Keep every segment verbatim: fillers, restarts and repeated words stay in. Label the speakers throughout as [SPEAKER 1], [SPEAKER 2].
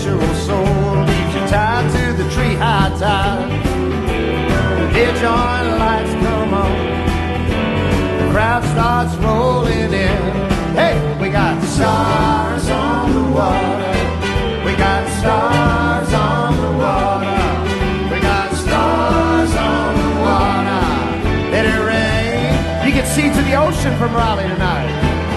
[SPEAKER 1] adventurous soul leaves you tied to the tree high tide. Hitch on, lights come on, the crowd starts rolling in. Hey, we got stars on the water, we got stars on the water, we got stars on the water. Let it rain. You can see to the ocean from Raleigh tonight.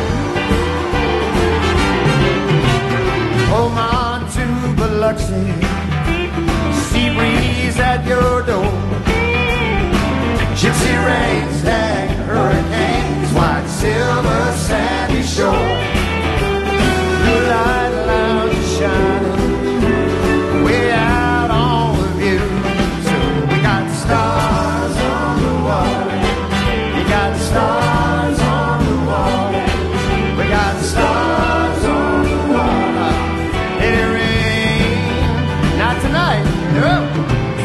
[SPEAKER 1] Home on to Biloxi, sea breeze at your door. Gypsy rains, hang hurricanes, white silver sandy shore. Blue light lounge is shining way out on the view. So we got stars on the water, we got stars on the water, we got stars on the water. Let it rain. Not tonight. No.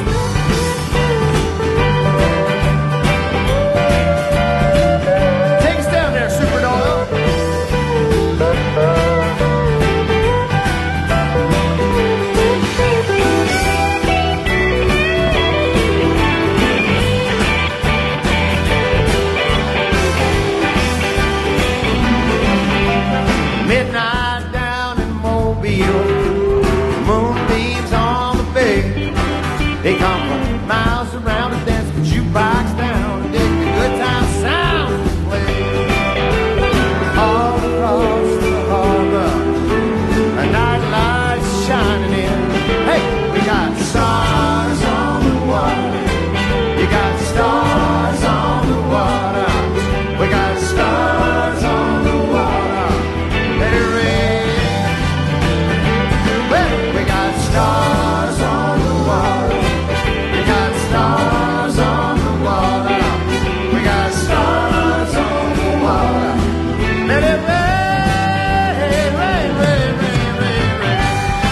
[SPEAKER 1] Midnight down in Mobile, moonbeams on the bay. They come from miles around to dance the jukebox down and dig the good time sounds to play. All across the harbor, a night light's shining in. Hey, we got stars on the water, you got stars on the water, we got stars on the water. Let it rain. Well, we got stars on the water, we got stars on the water, we got stars on the water. Let it rain, rain, rain, rain, rain, rain.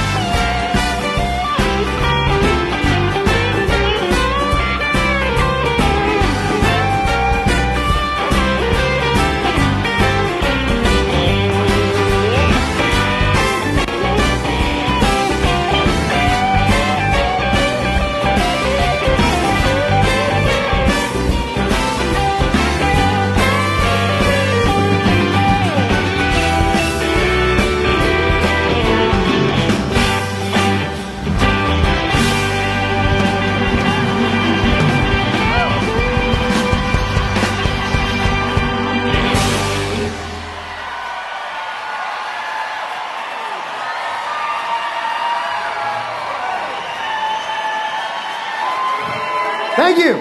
[SPEAKER 1] Thank you.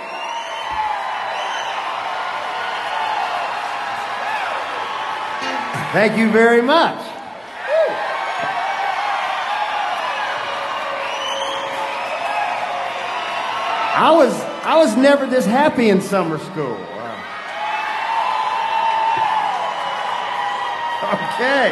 [SPEAKER 1] Thank you very much. I was I was never this happy in summer school. Wow. Okay.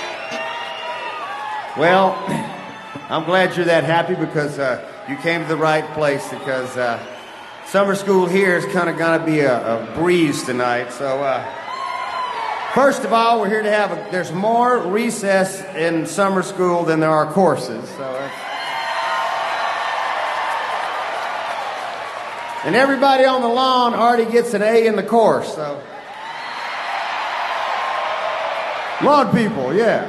[SPEAKER 1] Well, I'm glad you're that happy because uh, you came to the right place because uh, summer school here is kind of going to be a, a breeze tonight. So, uh, first of all, we're here to have a, there's more recess in summer school than there are courses. So, that's, and everybody on the lawn already gets an A in the course. So, lawn people, yeah.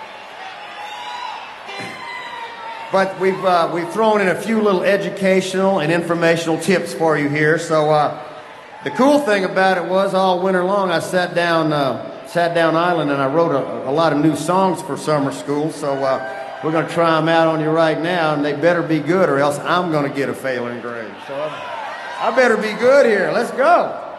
[SPEAKER 1] But we've uh, we've thrown in a few little educational and informational tips for you here. So uh, the cool thing about it was all winter long I sat down uh, sat down island and I wrote a, a lot of new songs for summer school. So uh, we're going to try them out on you right now, and they better be good or else I'm going to get a failing grade. So I, I better be good here. Let's go.